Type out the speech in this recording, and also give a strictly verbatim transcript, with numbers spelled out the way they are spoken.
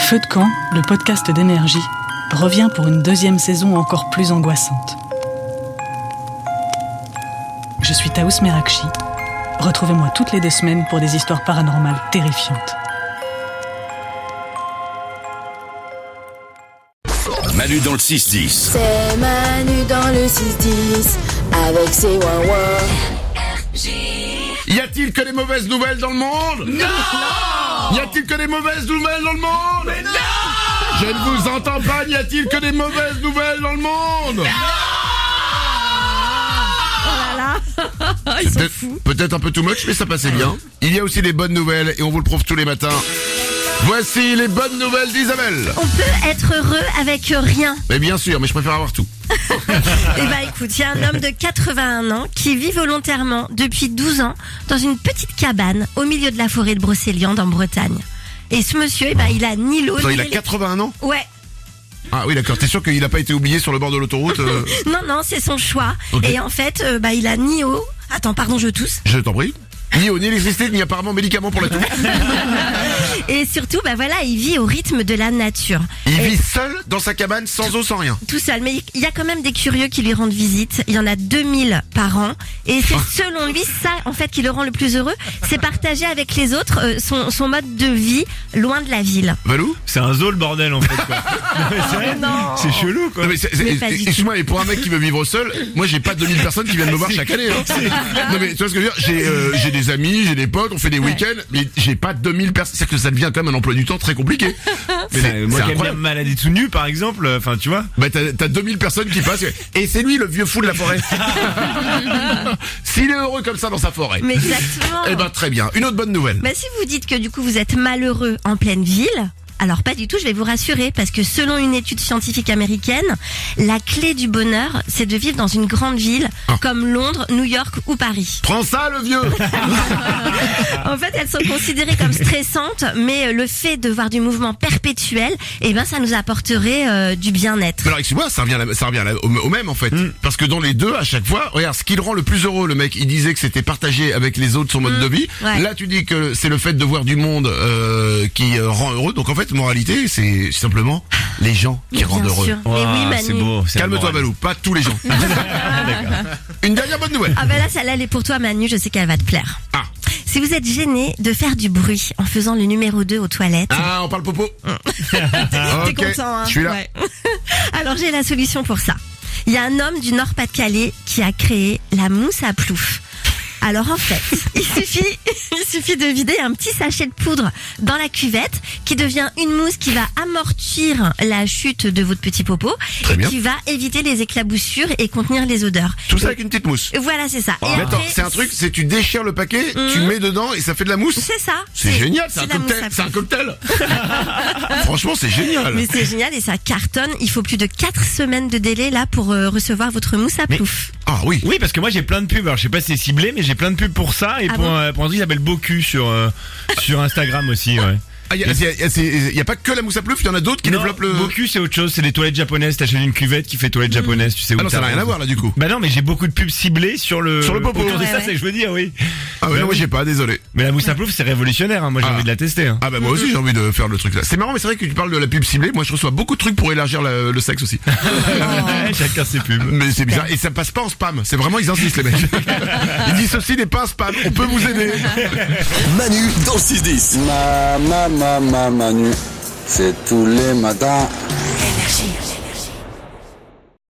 Feu de camp, le podcast d'Énergie, revient pour une deuxième saison encore plus angoissante. Je suis Taous Merakchi. Retrouvez-moi toutes les deux semaines pour des histoires paranormales terrifiantes. Manu dans le six dix. C'est Manu dans le six dix avec ses ouin-ouin. Y a-t-il que des mauvaises nouvelles dans le monde? Non! Y a-t-il que des mauvaises nouvelles dans le monde? Mais non! Je ne vous entends pas, y a-t-il que des mauvaises nouvelles dans le monde? Non! Oh là là. Ils sont Peut-être, fous. peut-être un peu too much, mais ça passait bien. Il y a aussi des bonnes nouvelles et on vous le prouve tous les matins. Voici les bonnes nouvelles d'Isabelle. On peut être heureux avec rien. Mais bien sûr, mais je préfère avoir tout. Eh ben écoute, il y a un homme de quatre-vingt-un ans qui vit volontairement depuis douze ans dans une petite cabane au milieu de la forêt de Brocéliande en Bretagne. Et ce monsieur, eh ben, il a ni l'eau Attends, ni il a l'élec- quatre-vingts ans? Ouais. Ah oui, d'accord. T'es sûr qu'il n'a pas été oublié sur le bord de l'autoroute euh... Non, non, c'est son choix. Ok. Et en fait, euh, bah, il a ni eau. Attends, pardon, je tousse. Je t'en prie. Ni eau, ni électricité, ni apparemment médicaments pour la toux. Et surtout, bah voilà, il vit au rythme de la nature. Il Et vit seul dans sa cabane, sans eau, sans rien. tout seul. Mais il y a quand même des curieux qui lui rendent visite. Il y en a deux mille par an. Et c'est selon lui ça, en fait, qui le rend le plus heureux. C'est partager avec les autres euh, son, son mode de vie loin de la ville. Valou? C'est un zoo le bordel en fait quoi. Non, mais c'est vrai, Non. c'est chelou quoi. Non mais c'est- c'est- Mais pas du tout. excuse-moi, mais pour un mec qui veut vivre seul, moi j'ai pas deux mille personnes qui viennent me voir chaque année. Hein. Non mais tu vois ce que je veux dire? J'ai euh, j'ai des amis, j'ai des potes, on fait des week-ends, mais j'ai pas deux mille personnes. C'est-à-dire que ça devient quand même un emploi du temps très compliqué. Mais C'est- là, moi c'est qui aime bien incroyable. maladie tout nu par exemple, enfin tu vois. Bah t'as t'as deux mille personnes qui passent et c'est lui le vieux fou de la forêt. S'il est heureux comme ça dans sa forêt. Mais exactement. Eh ben très bien. Une autre bonne nouvelle. Bah, si vous dites que du coup vous êtes malheureux en pleine ville, alors pas du tout, je vais vous rassurer, parce que selon une étude scientifique américaine, la clé du bonheur, c'est de vivre dans une grande ville Ah. comme Londres, New York ou Paris. Prends ça le vieux. En fait, elles sont considérées comme stressantes, mais le fait de voir du mouvement perpétuel, eh ben ça nous apporterait euh, du bien-être. Mais alors excuse-moi, ça revient, à la- ça revient à la- au, au même en fait. Parce que dans les deux, à chaque fois, regarde, ce qui le rend le plus heureux, le mec, il disait que c'était partager avec les autres son mode de vie. ouais. Là, tu dis que c'est le fait de voir du monde euh, qui euh, rend heureux. Donc en fait, moralité, c'est simplement les gens qui Mais rendent bien heureux. sûr. Mais oui, Ouah, Manu. c'est beau. c'est Calme-toi, adorable. Balou, pas tous les gens. Une dernière bonne nouvelle. Ah ben là, celle-là, elle est pour toi, Manu, je sais qu'elle va te plaire. Ah, Si vous êtes gêné de faire du bruit en faisant le numéro deux aux toilettes, ah on parle popo. T'es Ok, content, hein? je suis là. Ouais. Alors j'ai la solution pour ça. Il y a un homme du Nord-Pas-de-Calais qui a créé la mousse à plouf. Alors en fait, il suffit, il suffit de vider un petit sachet de poudre dans la cuvette qui devient une mousse qui va amortir la chute de votre petit popo Très et bien. qui va éviter les éclaboussures et contenir les odeurs. Tout ça avec une petite mousse. Voilà, c'est ça. Et Mais attends, après, c'est un truc, c'est tu déchires le paquet, tu mets dedans et ça fait de la mousse. c'est ça. C'est génial, c'est un la mousse cocktail. à C'est un plouf. cocktail. Franchement, c'est génial. Mais c'est génial et ça cartonne. Il faut plus de quatre semaines de délai là pour euh, recevoir votre mousse à Mais- plouf. Ah oui. Oui parce que moi j'ai plein de pubs, alors je sais pas si c'est ciblé mais j'ai plein de pubs pour ça et Ah pour, bon euh, pour un truc qui s'appelle Bocu sur, euh, sur Instagram aussi ouais. Ah, il y, a- y a- y a- c'est- y a pas que la mousse à plouf, il y en a d'autres qui Non, développent le. Bocu c'est autre chose, c'est des toilettes japonaises, t'achètes une cuvette qui fait toilettes japonaises, tu sais où Ah non, ça n'a t'as- rien à voir là du coup. Bah non mais j'ai beaucoup de pubs ciblées sur le Sur le popo. autour de Ouais, ça, ouais. c'est ce que je veux dire oui. Ah ouais, Bah non, moi oui. j'ai pas, désolé. Mais la mousse à plouf c'est révolutionnaire hein. Moi j'ai Ah. envie de la tester hein. Ah bah moi aussi j'ai envie de faire le truc là. C'est marrant mais c'est vrai que tu parles de la pub ciblée. Moi je reçois beaucoup de trucs pour élargir la- le sexe aussi. Ouais, chacun ses pubs. Mais c'est bizarre et ça passe pas en spam. C'est vraiment ils insistent les mecs. Ils disent ceci n'est pas un spam. On peut vous aider. Manu dans le six dix. Ma, ma, ma, ma, Manu, c'est tous les matins. Énergie.